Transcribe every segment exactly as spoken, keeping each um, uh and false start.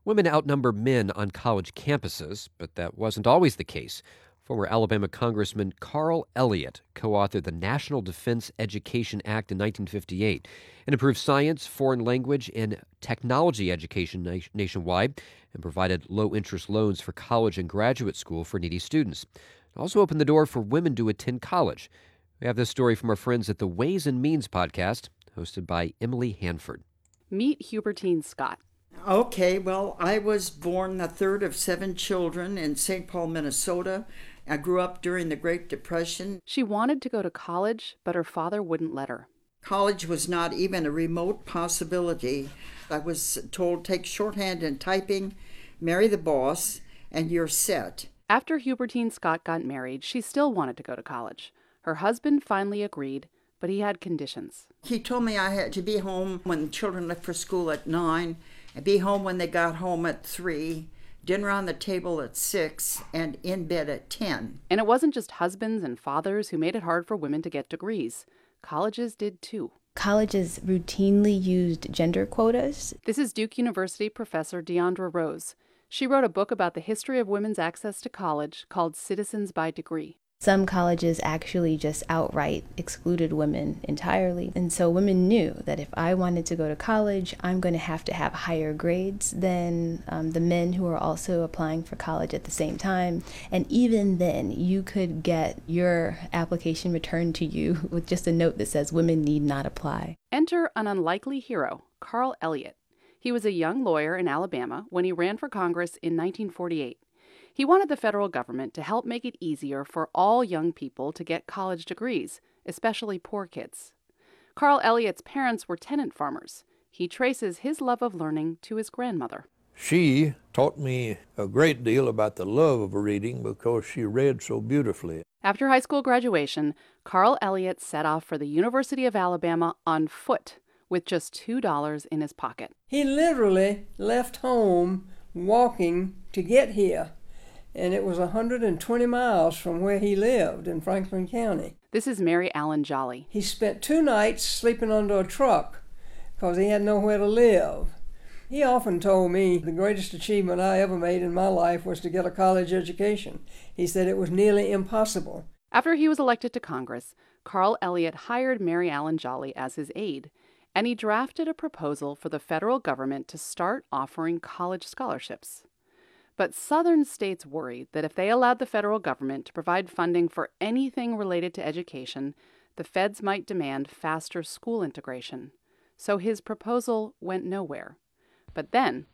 Women outnumber men on college campuses, but that wasn't always the case. Former Alabama Congressman Carl Elliott co-authored the National Defense Education Act in nineteen fifty-eight. It improved science, foreign language, and technology education na- nationwide and provided low-interest loans for college and graduate school for needy students. It also opened the door for women to attend college. We have this story from our friends at the Ways and Means podcast, hosted by Emily Hanford. Meet Hubertine Scott. Okay, well, I was born the third of seven children in Saint Paul, Minnesota. I grew up during the Great Depression. She wanted to go to college, but her father wouldn't let her. College was not even a remote possibility. I was told, take shorthand and typing, marry the boss, and you're set. After Hubertine Scott got married, she still wanted to go to college. Her husband finally agreed, but he had conditions. He told me I had to be home when the children left for school at nine, and be home when they got home at three, dinner on the table at six, and in bed at ten. And it wasn't just husbands and fathers who made it hard for women to get degrees. Colleges did too. Colleges routinely used gender quotas. This is Duke University professor Deandra Rose. She wrote a book about the history of women's access to college called Citizens by Degree. Some colleges actually just outright excluded women entirely. And so women knew that if I wanted to go to college, I'm going to have to have higher grades than um, the men who are also applying for college at the same time. And even then, you could get your application returned to you with just a note that says women need not apply. Enter an unlikely hero, Carl Elliott. He was a young lawyer in Alabama when he ran for Congress in nineteen forty-eight. He wanted the federal government to help make it easier for all young people to get college degrees, especially poor kids. Carl Elliott's parents were tenant farmers. He traces his love of learning to his grandmother. She taught me a great deal about the love of reading because she read so beautifully. After high school graduation, Carl Elliott set off for the University of Alabama on foot with just two dollars in his pocket. He literally left home walking to get here. And it was one hundred twenty miles from where he lived in Franklin County. This is Mary Allen Jolly. He spent two nights sleeping under a truck because he had nowhere to live. He often told me the greatest achievement I ever made in my life was to get a college education. He said it was nearly impossible. After he was elected to Congress, Carl Elliott hired Mary Allen Jolly as his aide, and he drafted a proposal for the federal government to start offering college scholarships. But southern states worried that if they allowed the federal government to provide funding for anything related to education, the feds might demand faster school integration. So his proposal went nowhere. But then...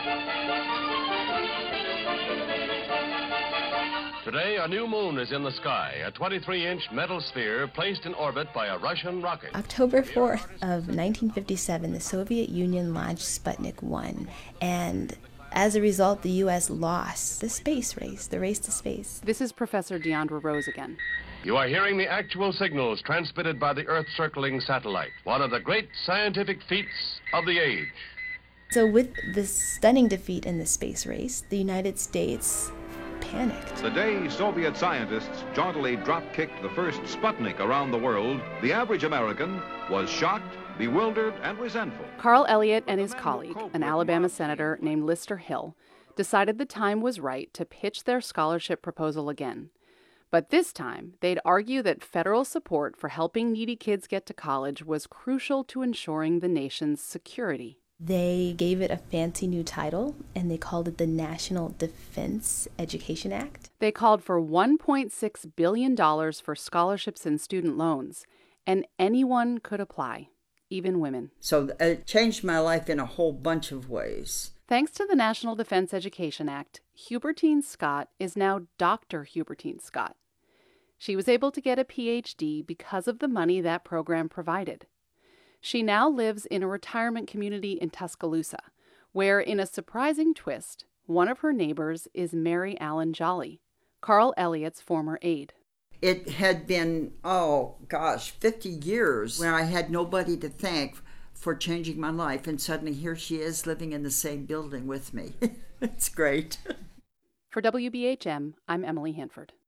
Today, a new moon is in the sky, a twenty-three inch metal sphere placed in orbit by a Russian rocket. October fourth of nineteen fifty-seven, the Soviet Union launched Sputnik one, and as a result, the U S lost the space race, the race to space. This is Professor Deandra Rose again. You are hearing the actual signals transmitted by the Earth-circling satellite, one of the great scientific feats of the age. So with this stunning defeat in the space race, the United States panicked. The day Soviet scientists jauntily drop-kicked the first Sputnik around the world, the average American was shocked, bewildered, and resentful. Carl Elliott and his colleague, an Alabama senator named Lister Hill, decided the time was right to pitch their scholarship proposal again. But this time, they'd argue that federal support for helping needy kids get to college was crucial to ensuring the nation's security. They gave it a fancy new title, and they called it the National Defense Education Act. They called for one point six billion dollars for scholarships and student loans, and anyone could apply, even women. So it changed my life in a whole bunch of ways. Thanks to the National Defense Education Act, Hubertine Scott is now Doctor Hubertine Scott. She was able to get a P H D because of the money that program provided. She now lives in a retirement community in Tuscaloosa, where, in a surprising twist, one of her neighbors is Mary Allen Jolly, Carl Elliott's former aide. It had been, oh gosh, fifty years where I had nobody to thank for changing my life, and suddenly here she is living in the same building with me. It's great. For W B H M, I'm Emily Hanford.